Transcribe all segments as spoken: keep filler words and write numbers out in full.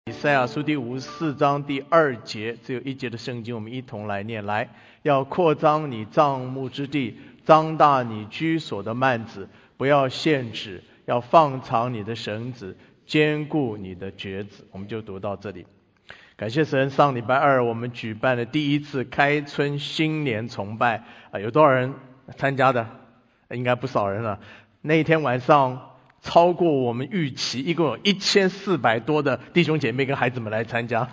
以赛亚书第五十四章第二节，只有一节的圣经，我们一同来念。来，要扩张你帐幕之地，张大你居所的幔子，不要限制，要放长你的绳子，坚固你的橛子。我们就读到这里。感谢神，上礼拜二我们举办了第一次开春新年崇拜啊，有多少人参加的？应该不少人了。那一天晚上超过我们预期，一共有一千四百多的弟兄姐妹跟孩子们来参加，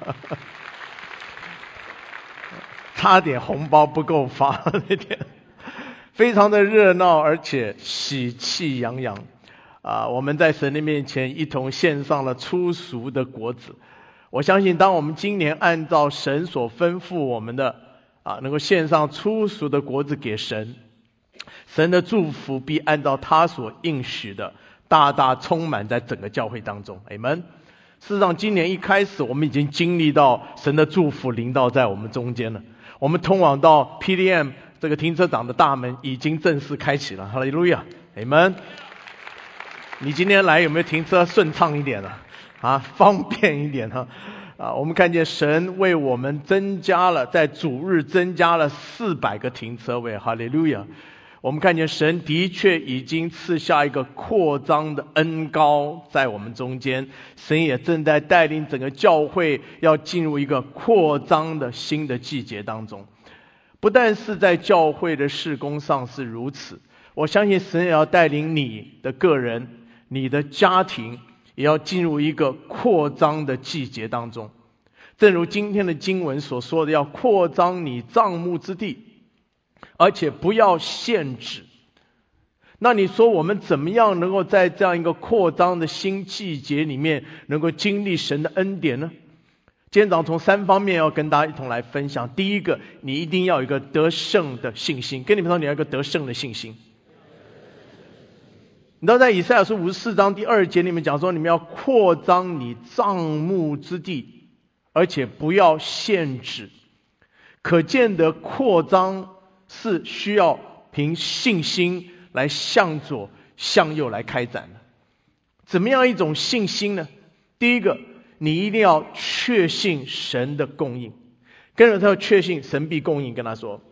差点红包不够发那天，非常的热闹，而且喜气洋洋啊！我们在神的面前一同献上了初熟的果子。我相信，当我们今年按照神所吩咐我们的啊，能够献上初熟的果子给神，神的祝福必按照他所应许的大大充满在整个教会当中。阿们。事实上，今年一开始我们已经经历到神的祝福临到在我们中间了。我们通往到 P D M 这个停车场的大门已经正式开启了。哈利路亚，阿们。你今天来有没有停车顺畅一点了啊？方便一点哈啊！我们看见神为我们增加了，在主日增加了四百个停车位。哈利路亚。我们看见神的确已经赐下一个扩张的恩膏在我们中间，神也正在带领整个教会要进入一个扩张的新的季节当中。不但是在教会的事工上是如此，我相信神也要带领你的个人、你的家庭也要进入一个扩张的季节当中。正如今天的经文所说的，要扩张你帐幕之地，而且不要限制。那你说我们怎么样能够在这样一个扩张的新季节里面能够经历神的恩典呢？今天早上从三方面要跟大家一同来分享。第一个，你一定要有一个得胜的信心。跟你们说，你要有一个得胜的信心。你知道在以赛亚书五十四章第二节里面讲说，你们要扩张你帐幕之地，而且不要限制。可见的扩张是需要凭信心来向左向右来开展的。怎么样一种信心呢？第一个，你一定要确信神的供应。跟着他要确信神必供应，跟他说。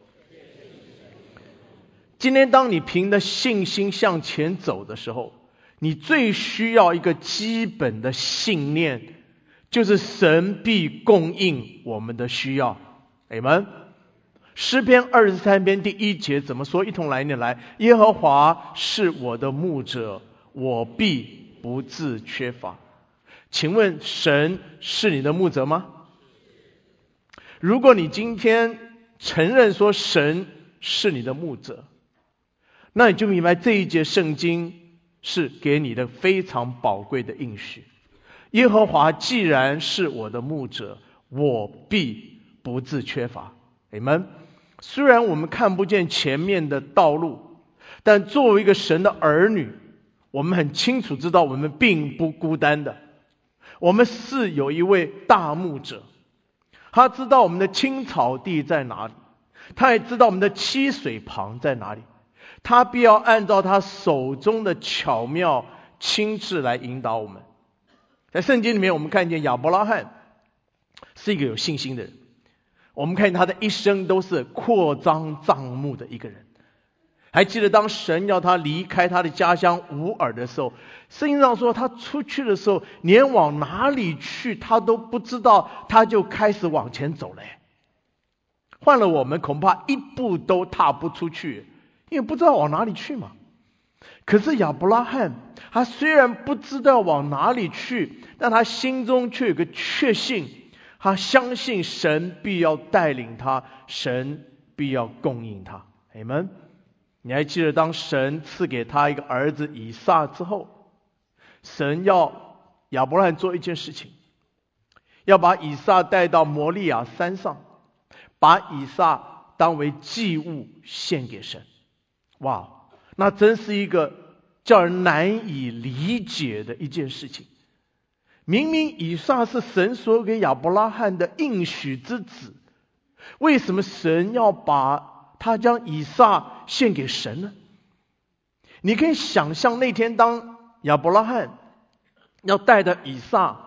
今天当你凭着信心向前走的时候，你最需要一个基本的信念，就是神必供应我们的需要。阿们。诗篇二十三篇第一节怎么说？一同来念。来，耶和华是我的牧者，我必不致缺乏。请问神是你的牧者吗？如果你今天承认说神是你的牧者，那你就明白这一节圣经是给你的非常宝贵的应许。耶和华既然是我的牧者，我必不致缺乏。阿们。虽然我们看不见前面的道路，但作为一个神的儿女，我们很清楚知道我们并不孤单的。我们是有一位大牧者，他知道我们的青草地在哪里，他也知道我们的溪水旁在哪里，他必要按照他手中的巧妙亲自来引导我们。在圣经里面我们看见亚伯拉罕是一个有信心的人，我们看见他的一生都是扩张帐幕的一个人。还记得当神要他离开他的家乡乌尔的时候，圣经上说他出去的时候连往哪里去他都不知道，他就开始往前走了。换了我们恐怕一步都踏不出去，因为不知道往哪里去嘛。可是亚伯拉罕他虽然不知道往哪里去，但他心中却有个确信，他相信神必要带领他，神必要供应他。阿们。你还记得当神赐给他一个儿子以撒之后，神要亚伯拉罕做一件事情，要把以撒带到摩利亚山上，把以撒当为祭物献给神。哇，那真是一个叫人难以理解的一件事情。明明以撒是神所给亚伯拉罕的应许之子，为什么神要把他将以撒献给神呢？你可以想象那天当亚伯拉罕要带着以撒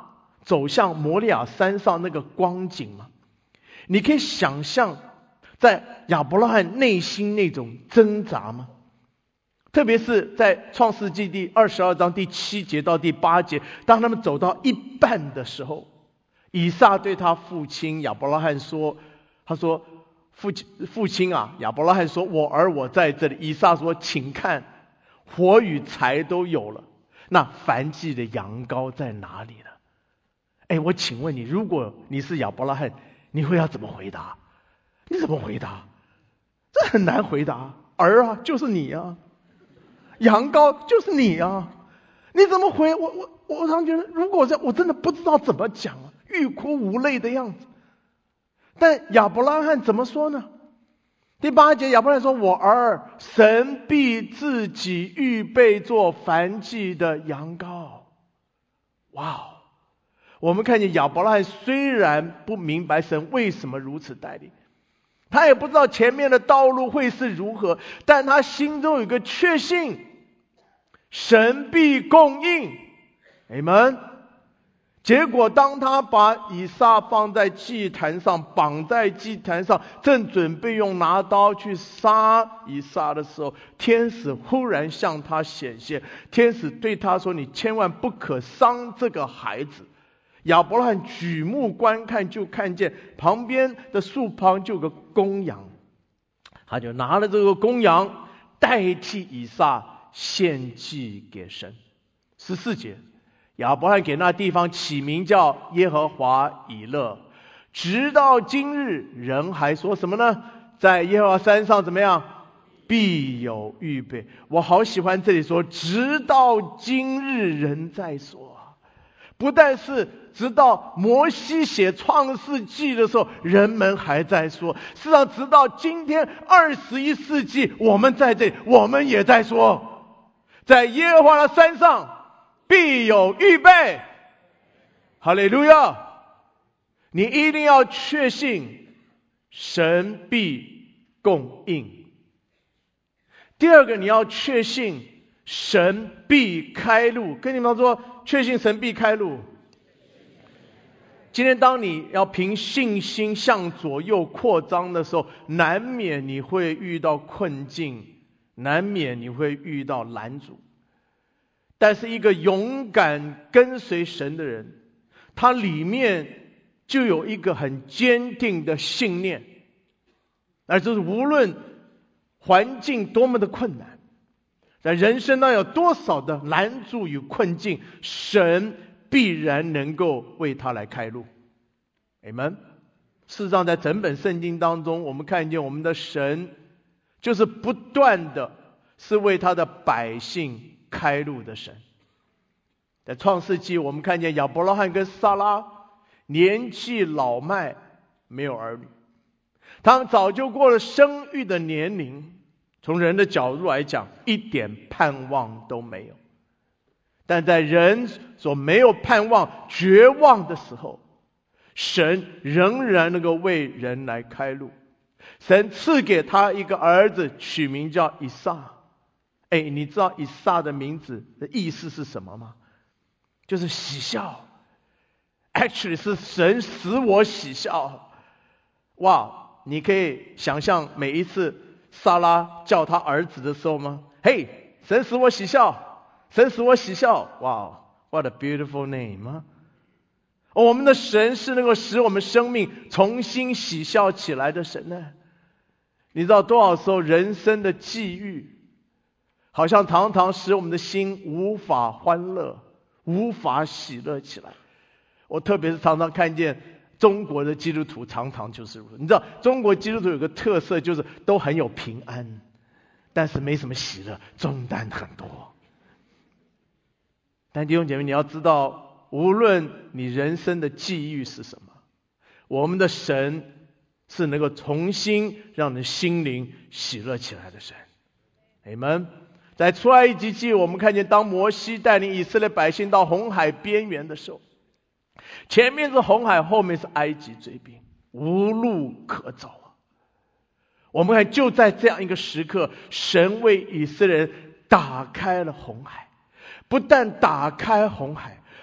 走向摩利亚山上那个光景吗？你可以想象在亚伯拉罕内心那种挣扎吗？特别是在创世纪第二十二章第七节到第八节，当他们走到一半的时候，以撒对他父亲亚伯拉罕说，他说父亲父亲啊，亚伯拉罕说，我儿我在这里。以撒说，请看，火与柴都有了，那燔祭的羊羔在哪里呢？哎，我请问你，如果你是亚伯拉罕，你会要怎么回答？你怎么回答？这很难回答。儿啊，就是你啊，羊羔就是你啊，你怎么回？我我我常觉得，如果这样，我真的不知道怎么讲啊，欲哭无泪的样子。但亚伯拉罕怎么说呢？第八节，亚伯拉罕说，我儿，神必自己预备做燔祭的羊羔。哇哦！我们看见亚伯拉罕虽然不明白神为什么如此带领，他也不知道前面的道路会是如何，但他心中有一个确信，神必供应。Amen。结果当他把以撒放在祭坛上，绑在祭坛上，正准备用拿刀去杀以撒的时候，天使忽然向他显现，天使对他说，你千万不可伤这个孩子。亚伯拉罕举目观看，就看见旁边的树旁就有个公羊，他就拿了这个公羊代替以撒献祭给神。十四节，亚伯拉罕给那地方起名叫耶和华以勒，直到今日人还说什么呢？在耶和华山上怎么样？必有预备。我好喜欢这里说，直到今日人在说。不但是直到摩西写创世纪的时候，人们还在说，事实上直到今天二十一世纪，我们在这里，我们也在说，在耶和华的山上必有预备。哈利路亚！你一定要确信神必供应。第二个，你要确信神必开路。跟你们说，确信神必开路。今天当你要凭信心向左右扩张的时候，难免你会遇到困境，难免你会遇到拦阻。但是一个勇敢跟随神的人，他里面就有一个很坚定的信念，而就是无论环境多么的困难，在人生当中有多少的拦阻与困境，神必然能够为他来开路。Amen。事实上在整本圣经当中，我们看见我们的神就是不断的是为他的百姓开路的神。在创世纪，我们看见亚伯拉罕跟撒拉年纪老迈，没有儿女，他们早就过了生育的年龄，从人的角度来讲，一点盼望都没有。但在人所没有盼望、绝望的时候，神仍然能够为人来开路。神赐给他一个儿子，取名叫以撒。哎，你知道以撒的名字的意思是什么吗？就是喜笑。Actually 是神使我喜笑。哇，你可以想象每一次撒拉叫他儿子的时候吗？嘿，神使我喜笑，神使我喜笑。哇， what a beautiful name 啊！我们的神是能够使我们生命重新喜笑起来的神呢。你知道多少时候人生的际遇好像常常使我们的心无法欢乐，无法喜乐起来。我特别是常常看见中国的基督徒常常就是如此。你知道中国基督徒有个特色，就是都很有平安，但是没什么喜乐，重担很多。但弟兄姐妹，你要知道，无论你人生的际遇是什么，我们的神是能够重新让你的心灵喜乐起来的神。Amen。在出埃及记，我们看见当摩西带领以色列百姓到红海边缘的时候，前面是红海，后面是埃及追兵，无路可走啊。我们看就在这样一个时刻，神为以色列人打开了红海，不但打开红海，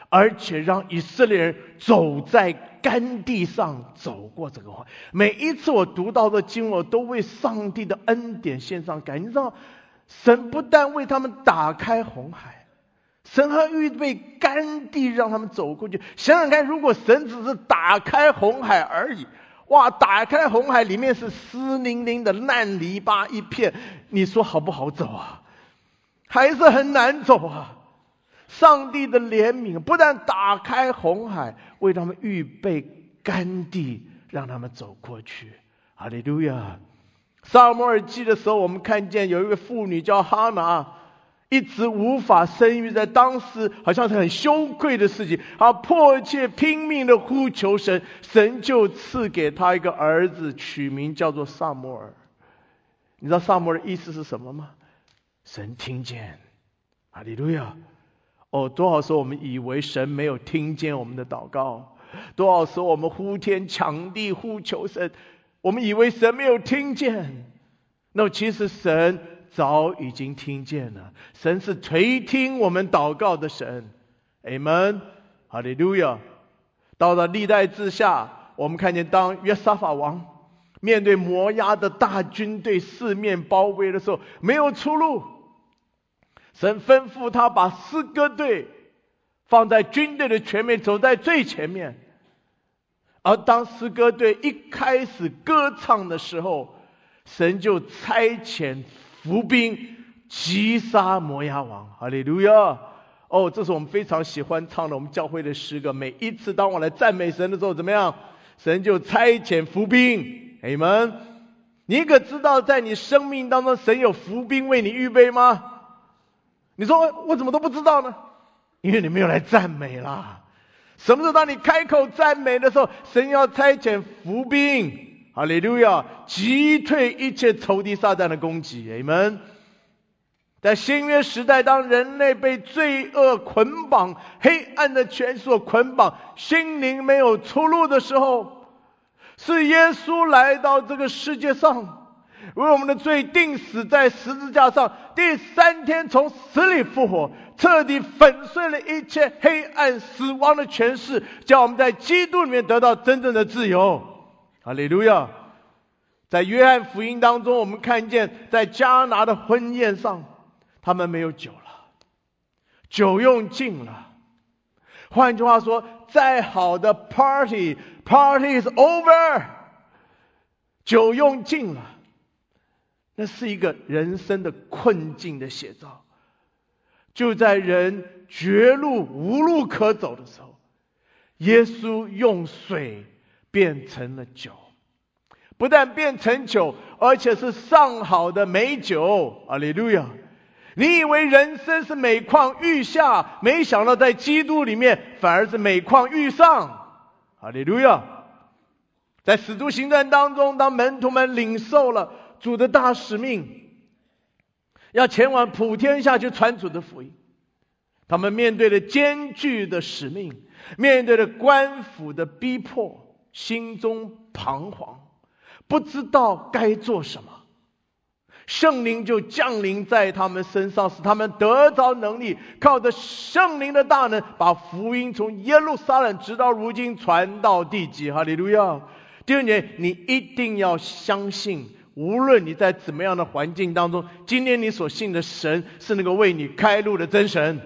而且让以色列人走在干地上走过这个红海。每一次我读到的经文，我都为上帝的恩典献上感恩。你知道，神不但为他们打开红海，神还预备干地让他们走过去。想想看，如果神只是打开红海而已，哇，打开红海里面是湿淋淋的烂泥巴一片，你说好不好走啊？还是很难走啊。上帝的怜悯不但打开红海，为他们预备干地让他们走过去。哈利路亚。撒母耳记的时候，我们看见有一位妇女叫哈拿，一直无法生育，在当时好像是很羞愧的事情，她迫切拼命的呼求神，神就赐给她一个儿子，取名叫做撒母耳。你知道撒母耳的意思是什么吗？神听见。哈利路亚。哦，多少时候我们以为神没有听见我们的祷告，多少时候我们呼天抢地呼求神，我们以为神没有听见，那其实神早已经听见了。神是垂听我们祷告的神。阿们，哈利路亚。到了历代志下，我们看见当约沙法王面对摩押的大军队四面包围的时候，没有出路，神吩咐他把诗歌队放在军队的前面，走在最前面。而当诗歌队一开始歌唱的时候，神就差遣伏兵击杀摩押王。哈利路亚。哦，这是我们非常喜欢唱的我们教会的诗歌。每一次当我来赞美神的时候，怎么样？神就差遣伏兵。阿们。你可知道在你生命当中神有伏兵为你预备吗？你说我怎么都不知道呢？因为你没有来赞美啦。什么时候当你开口赞美的时候，神要差遣伏兵，哈利路亚，击退一切仇敌撒旦的攻击。阿们。在新约时代，当人类被罪恶捆绑，黑暗的权势所捆绑，心灵没有出路的时候，是耶稣来到这个世界上，为我们的罪定死在十字架上，第三天从死里复活，彻底粉碎了一切黑暗死亡的权势，叫我们在基督里面得到真正的自由。哈利路亚。在约翰福音当中，我们看见在迦拿的婚宴上，他们没有酒了，酒用尽了。换句话说，再好的 party party is over， 酒用尽了。那是一个人生的困境的写照。就在人绝路无路可走的时候，耶稣用水变成了酒，不但变成酒，而且是上好的美酒。哈利路亚。你以为人生是每况愈下，没想到在基督里面反而是每况愈上。哈利路亚。在使徒行传当中，当门徒们领受了主的大使命，要前往普天下去传主的福音，他们面对了艰巨的使命，面对了官府的逼迫，心中彷徨，不知道该做什么。圣灵就降临在他们身上，使他们得着能力，靠着圣灵的大能，把福音从耶路撒冷直到如今传到地极。哈利路亚。第二点，你一定要相信，无论你在怎么样的环境当中，今天你所信的神是那个为你开路的真神。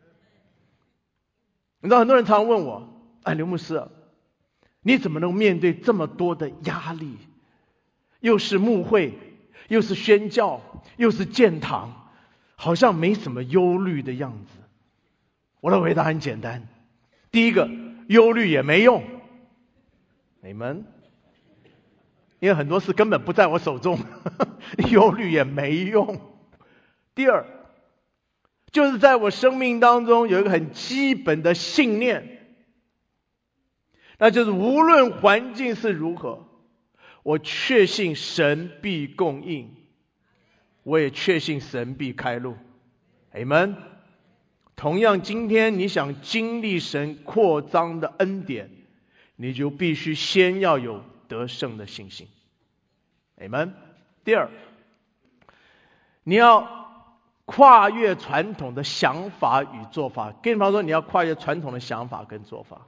你知道很多人常问我，哎，刘牧师，你怎么能面对这么多的压力？又是牧会，又是宣教，又是建堂，好像没什么忧虑的样子。我的回答很简单，第一个，忧虑也没用。你们因为很多事根本不在我手中，忧虑也没用。第二，就是在我生命当中有一个很基本的信念，那就是无论环境是如何，我确信神必供应，我也确信神必开路。阿们。同样，今天你想经历神扩张的恩典，你就必须先要有得胜的信心。阿们。第二，你要跨越传统的想法与做法。跟你朋友说，你要跨越传统的想法跟做法。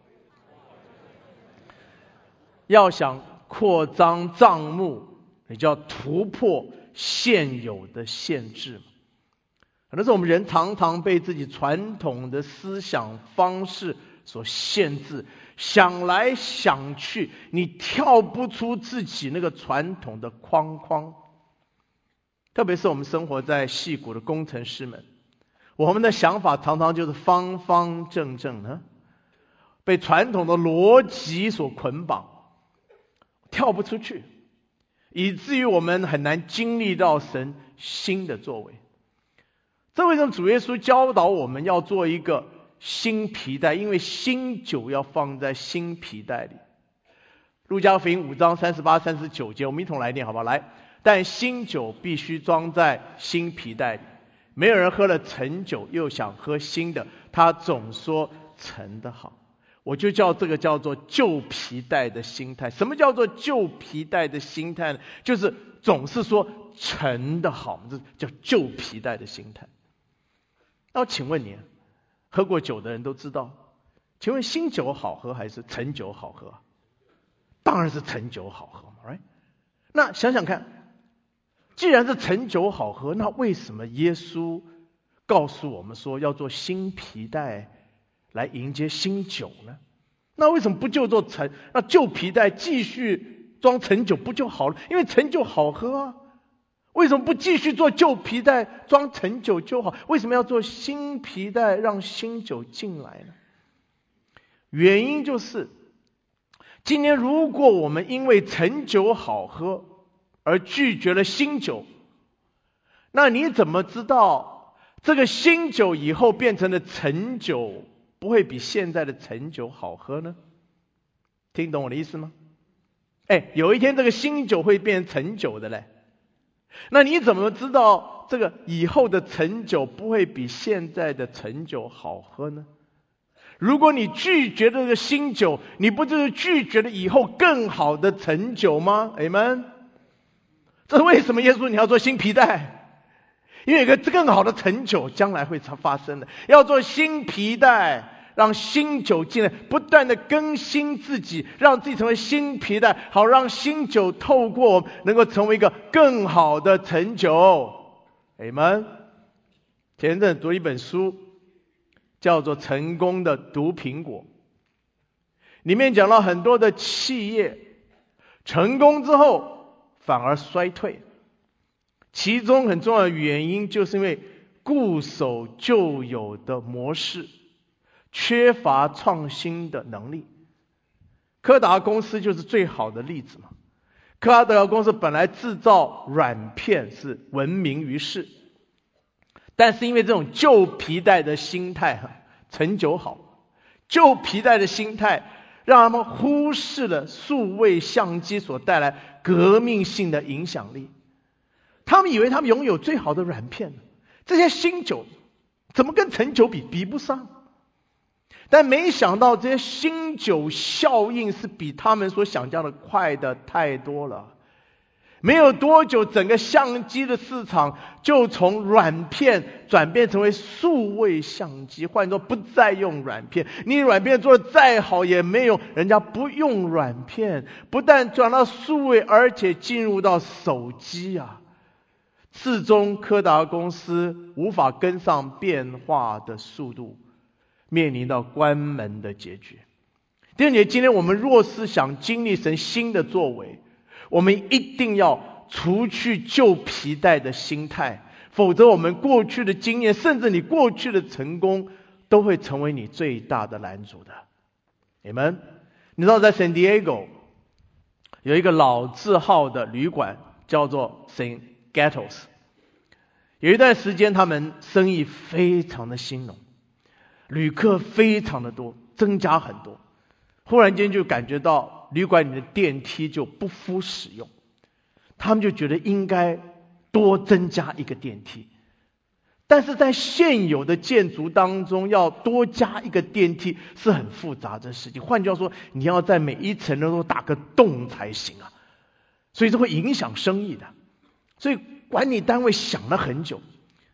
要想扩张帐幕，你就要突破现有的限制。很多时候我们人常常被自己传统的思想方式所限制，想来想去，你跳不出自己那个传统的框框。特别是我们生活在矽谷的工程师们，我们的想法常常就是方方正正的，被传统的逻辑所捆绑，跳不出去，以至于我们很难经历到神新的作为。这为什么主耶稣教导我们要做一个新皮带？因为新酒要放在新皮带里。路加福音五章三十八、三十九节，我们一同来念好不好？来，但新酒必须装在新皮带里，没有人喝了陈酒又想喝新的，他总说陈的好。我就叫这个叫做旧皮带的心态。什么叫做旧皮带的心态呢？就是总是说陈的好，这叫旧皮带的心态。那请问你，喝过酒的人都知道，请问新酒好喝还是陈酒好喝？当然是陈酒好喝嘛 right？ 那想想看，既然是陈酒好喝，那为什么耶稣告诉我们说要做新皮带来迎接新酒呢？那为什么不就做陈，那旧皮带继续装陈酒不就好了？因为陈酒好喝啊。为什么不继续做旧皮带装陈酒就好？为什么要做新皮带让新酒进来呢？原因就是今天如果我们因为陈酒好喝而拒绝了新酒，那你怎么知道这个新酒以后变成的陈酒不会比现在的陈酒好喝呢？听懂我的意思吗？哎，有一天这个新酒会变成陈酒的嘞。那你怎么知道这个以后的陈酒不会比现在的陈酒好喝呢？如果你拒绝这个新酒，你不就是拒绝了以后更好的陈酒吗？ Amen。 这是为什么耶稣你要做新皮带？因为有个更好的陈酒将来会发生的，要做新皮带，让新酒进来，不断的更新自己，让自己成为新皮带，好让新酒透过我们能够成为一个更好的陈酒。 Amen。 前阵读一本书叫做《成功的毒苹果》，里面讲到很多的企业成功之后反而衰退，其中很重要的原因就是因为固守旧有的模式，缺乏创新的能力。柯达公司就是最好的例子嘛。柯达公司本来制造软片是闻名于世，但是因为这种旧皮带的心态，陈酒好，旧皮带的心态让他们忽视了数位相机所带来革命性的影响力。他们以为他们拥有最好的软片，这些新酒怎么跟陈酒比？比不上。但没想到这些新酒效应是比他们所想象的快的太多了。没有多久，整个相机的市场就从软片转变成为数位相机，换作不再用软片。你软片做得再好也没用，人家不用软片，不但转到数位，而且进入到手机啊。最终柯达公司无法跟上变化的速度，面临到关门的结局。弟兄姐妹，今天我们若是想经历神新的作为，我们一定要除去旧皮带的心态，否则我们过去的经验，甚至你过去的成功，都会成为你最大的拦阻的。你们，你知道在 San Diego 有一个老字号的旅馆叫做 Saint Gatos， 有一段时间他们生意非常的兴隆，旅客非常的多，增加很多。忽然间就感觉到旅馆里的电梯就不敷使用，他们就觉得应该多增加一个电梯。但是在现有的建筑当中要多加一个电梯是很复杂的事情，换句话说，你要在每一层都打个洞才行啊，所以这会影响生意的。所以管理单位想了很久，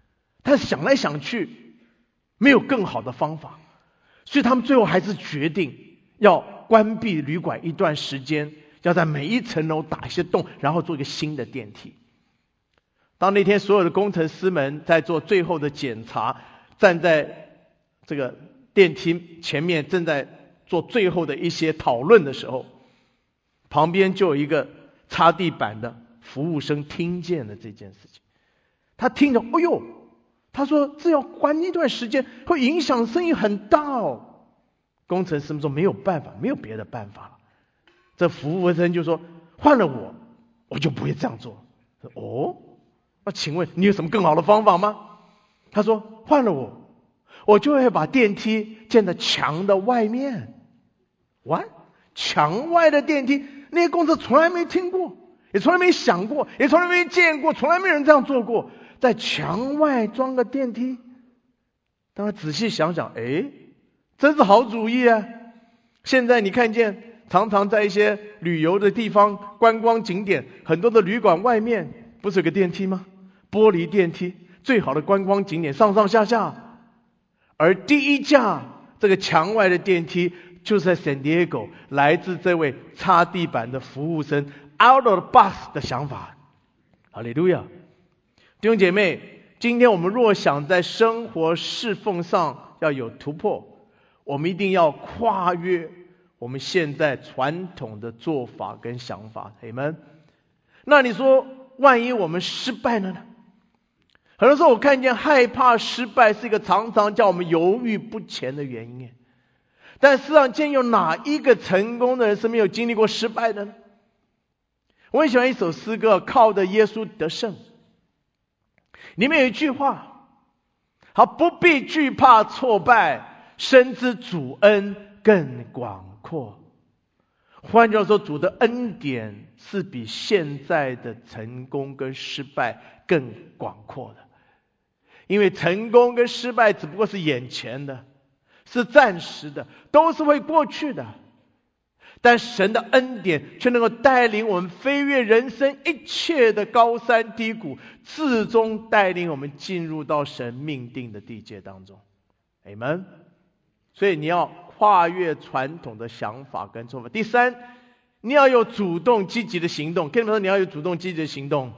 但想来想去没有更好的方法，所以他们最后还是决定要关闭旅馆一段时间，要在每一层楼打一些洞，然后做一个新的电梯。当那天所有的工程师们在做最后的检查，站在这个电梯前面正在做最后的一些讨论的时候，旁边就有一个擦地板的服务生听见了这件事情。他听着，哎呦，他说这要关一段时间，会影响生意很大哦。工程师们说没有办法，没有别的办法了。这服务生就说，换了我，我就不会这样做。哦，那请问你有什么更好的方法吗？他说，换了我，我就会把电梯建在墙的外面。what？ 墙外的电梯，那些公司从来没听过，也从来没想过，也从来没见过，从来没人这样做过。在墙外装个电梯，当他仔细想想，诶，真是好主意啊！现在你看见常常在一些旅游的地方、观光景点，很多的旅馆外面不是有个电梯吗？玻璃电梯，最好的观光景点上上下下。而第一架这个墙外的电梯就是在 San Diego， 来自这位擦地板的服务生 out of the box 的想法。哈利路亚！弟兄姐妹，今天我们若想在生活侍奉上要有突破，我们一定要跨越我们现在传统的做法跟想法。阿们。那你说万一我们失败了呢？很多时候我看见害怕失败是一个常常叫我们犹豫不前的原因。但世上间有哪一个成功的人是没有经历过失败的呢？我很喜欢一首诗歌，靠着耶稣得胜。里面有一句话，好，不必惧怕挫败，深知主恩更广阔。换句话说，主的恩典是比现在的成功跟失败更广阔的。因为成功跟失败只不过是眼前的，是暂时的，都是会过去的。但神的恩典却能够带领我们飞越人生一切的高山低谷，最终带领我们进入到神命定的地界当中。阿们。所以你要跨越传统的想法跟做法。第三，你要有主动积极的行动。跟你们说，你要有主动积极的行动。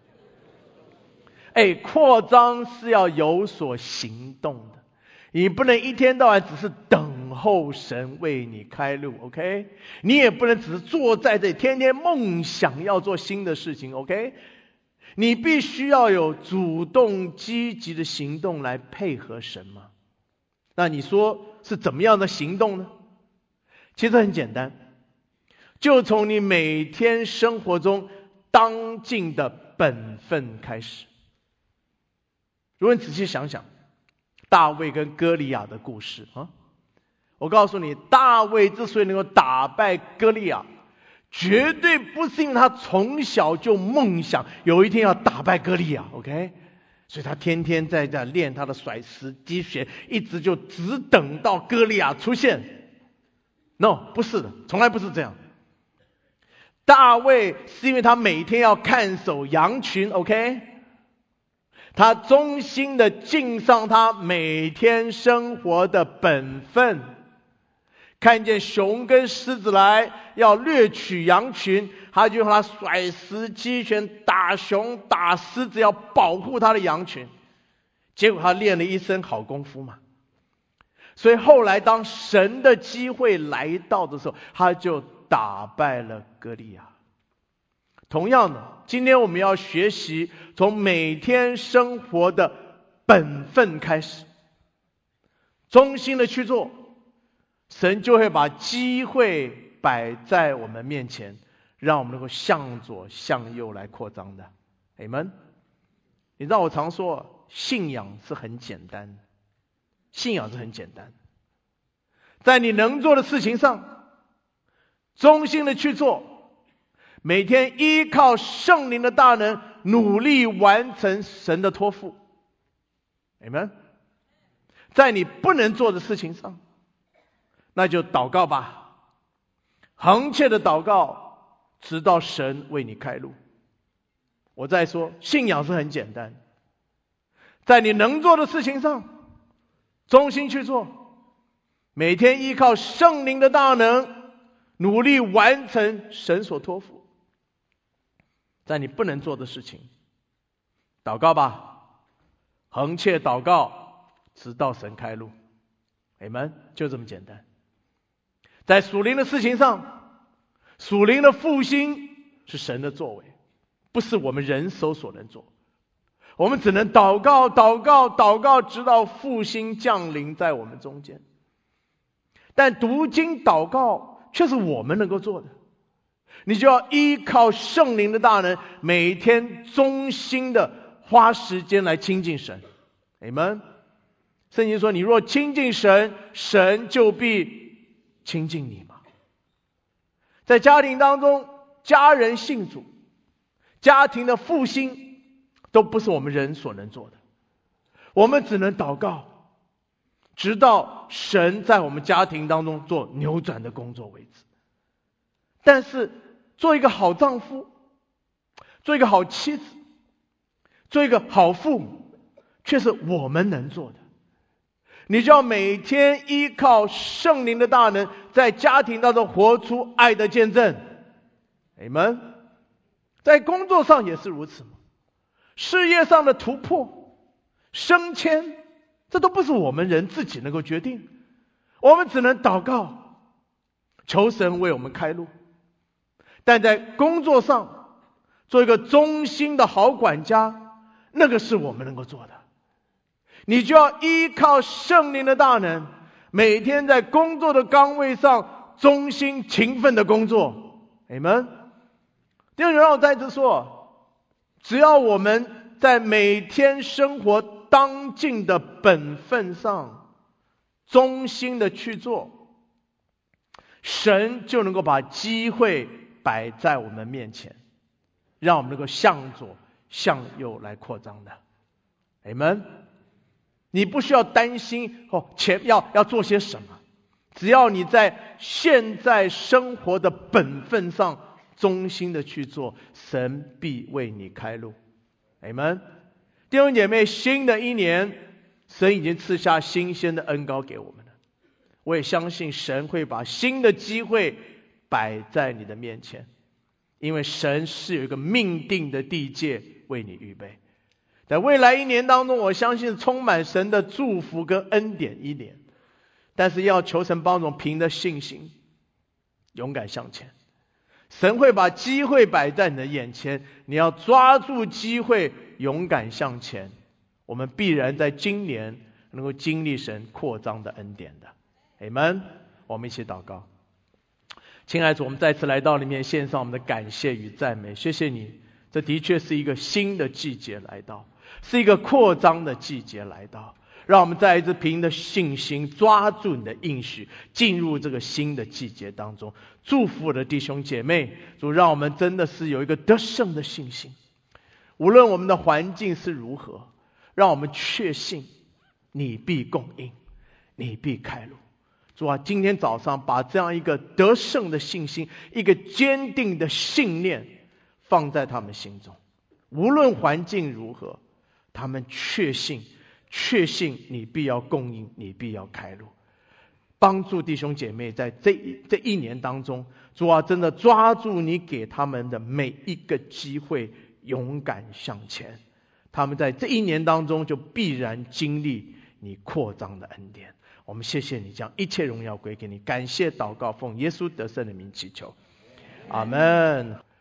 哎，扩张是要有所行动的，你不能一天到晚只是等候神为你开路 ，OK？ 你也不能只是坐在这里天天梦想要做新的事情 ，OK？ 你必须要有主动积极的行动来配合神嘛。那你说是怎么样的行动呢？其实很简单，就从你每天生活中当尽的本分开始。如果你仔细想想大卫跟歌利亚的故事啊，我告诉你，大卫之所以能够打败歌利亚，绝对不是因为他从小就梦想有一天要打败歌利亚 ，OK？ 所以他天天在这练他的甩石击拳，一直就只等到歌利亚出现。No， 不是的，从来不是这样。大卫是因为他每天要看守羊群 ，OK？他忠心的尽上他每天生活的本分，看见熊跟狮子来要掠取羊群，他就用他甩石击拳打熊打狮子，要保护他的羊群。结果他练了一身好功夫嘛，所以后来当神的机会来到的时候，他就打败了歌利亚。同样的，今天我们要学习从每天生活的本分开始，忠心的去做，神就会把机会摆在我们面前，让我们能够向左向右来扩张的。阿们。你知道我常说，信仰是很简单，信仰是很简单，在你能做的事情上，忠心的去做，每天依靠圣灵的大能，努力完成神的托付。阿们。在你不能做的事情上，那就祷告吧，恒切的祷告，直到神为你开路。我再说，信仰是很简单， 在你能做的事情上忠心去做，每天依靠圣灵的大能，努力完成神所托付。在你不能做的事情，祷告吧，横切祷告，直到神开路。阿们，就这么简单。在属灵的事情上，属灵的复兴是神的作为，不是我们人手所能做。我们只能祷告祷告祷告，直到复兴降临在我们中间。但读经祷告却是我们能够做的，你就要依靠圣灵的大能，每天忠心的花时间来亲近神。阿们。圣经说，你若亲近神，神就必亲近你嘛。在家庭当中，家人信主，家庭的复兴都不是我们人所能做的，我们只能祷告，直到神在我们家庭当中做扭转的工作为止。但是做一个好丈夫，做一个好妻子，做一个好父母，却是我们能做的。你就要每天依靠圣灵的大能，在家庭当中活出爱的见证。阿们。在工作上也是如此，事业上的突破、升迁，这都不是我们人自己能够决定，我们只能祷告，求神为我们开路。但在工作上做一个忠心的好管家，那个是我们能够做的。你就要依靠圣灵的大能，每天在工作的岗位上忠心勤奋的工作。阿们。弟兄，让我再次说，只要我们在每天生活当尽的本分上忠心的去做，神就能够把机会摆在我们面前，让我们能够向左向右来扩张的。阿们。你不需要担心哦，前要要做些什么，只要你在现在生活的本分上忠心的去做，神必为你开路。阿们。弟兄姐妹，新的一年，神已经赐下新鲜的恩膏给我们了。我也相信神会把新的机会摆在你的面前，因为神是有一个命定的地界为你预备。在未来一年当中，我相信充满神的祝福跟恩典一年，但是要求神帮助，凭着信心勇敢向前。神会把机会摆在你的眼前，你要抓住机会，勇敢向前。我们必然在今年能够经历神扩张的恩典的。阿们。我们一起祷告。亲爱的主，我们再次来到里面献上我们的感谢与赞美。谢谢你，这的确是一个新的季节来到，是一个扩张的季节来到，让我们再一次凭着信心抓住你的应许，进入这个新的季节当中。祝福我的弟兄姐妹，主让我们真的是有一个得胜的信心，无论我们的环境是如何，让我们确信你必供应，你必开路。主啊，今天早上把这样一个得胜的信心，一个坚定的信念放在他们心中，无论环境如何，他们确信确信你必要供应，你必要开路。帮助弟兄姐妹在这这一年当中，主啊，真的抓住你给他们的每一个机会，勇敢向前。他们在这一年当中就必然经历你扩张的恩典。我们谢谢你，将一切荣耀归给你。感谢祷告，奉耶稣得胜的名祈求，阿们。